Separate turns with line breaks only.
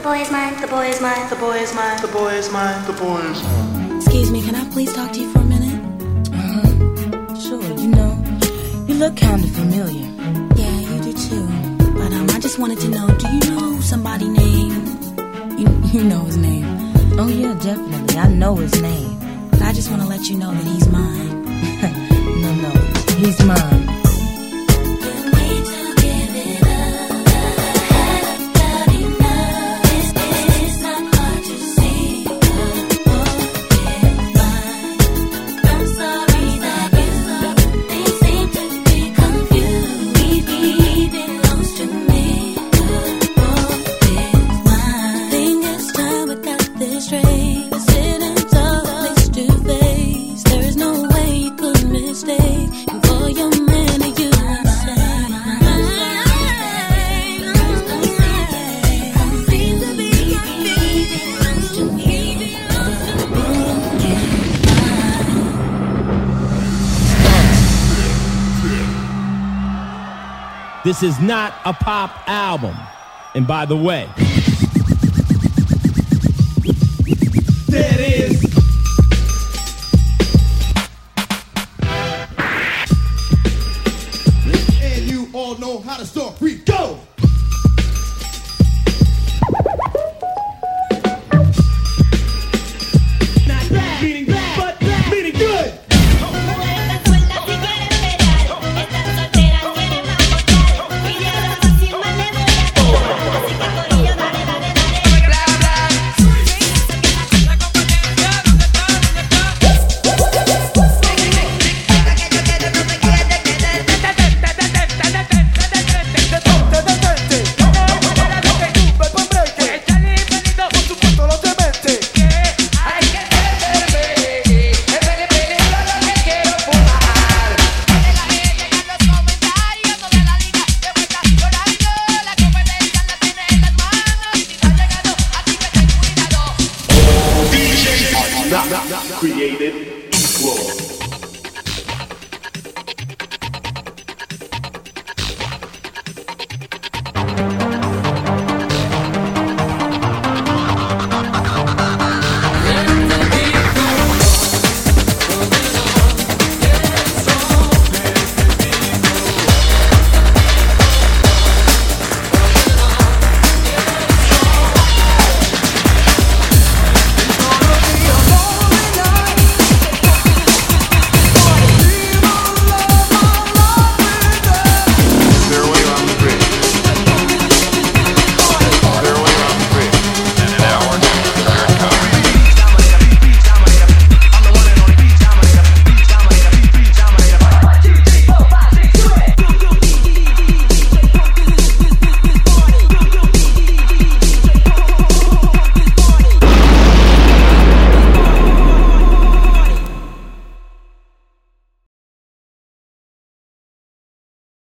boy is mine, the boy is mine, the boy is mine, the boy is mine, the boy is mine.
Excuse me, can I please talk to you for a minute? Sure, you look kinda familiar. Yeah, you do too. But I just wanted to know, do you know somebody named... You know his name. Oh yeah, definitely, I know his name. But I just want to let you know that he's mine. No, he's mine.
This is not a pop album. And by the way, there it is.
And you all know how to start. We go!
Not bad, meaning bad, but bad, meaning good.
Created